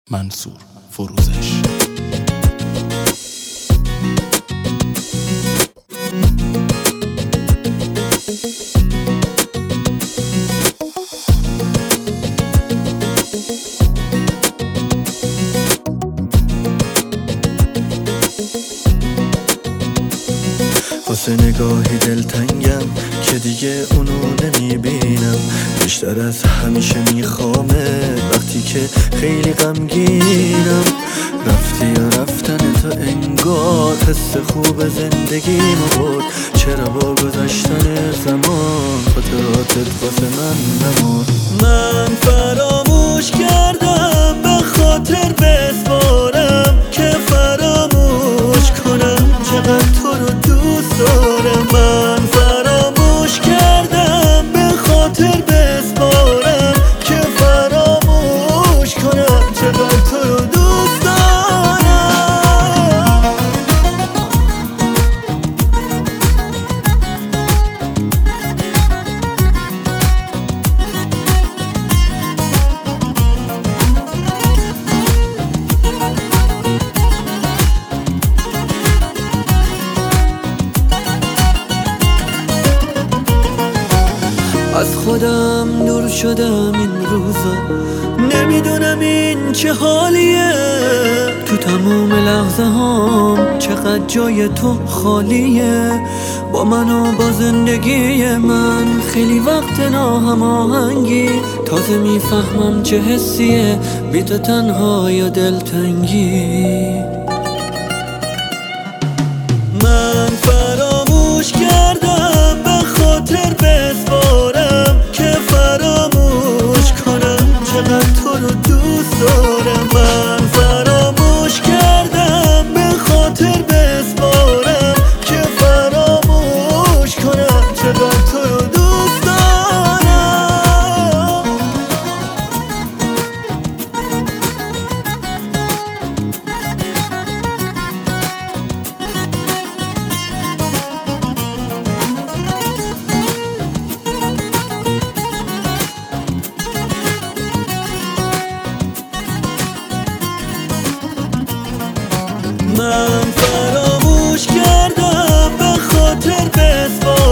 منصور فروزش. واسه نگاهی دلتنگم که دیگه اونو نمیبینم، بیشتر از همیشه میخوامه وقتی که خیلی غمگینم. رفتی یا رفتن تو انگار حس خوب زندگیمو برد، چرا با گذشتن زمان خاطراتت واسه من نمرد. من فراموش کردم به خاطر بسپارم که فراموش کنم چقدر تو رو دوست دارم. من فراموش کردم به خاطر بسپارم که فراموش کنم چقدر تو رو دوست دارم. از خودم دور شدم این روزا، نمیدونم این چه حالیه. تو تموم لحظه هام چقدر جای تو خالیه. با من و با زندگی من خیلی وقت ناهماهنگی، تازه میفهمم چه حسیه بی تو تنها یا دلتنگی. من فراموش کردم به خاطر بسپارم که فراموش کنم چقدر تو رو دوست دارم. من فراموش کردم به خاطر بسپارم که فراموش کنم چقدر تو رو دوست دارم. من فراموش کردم به خاطر بسپارم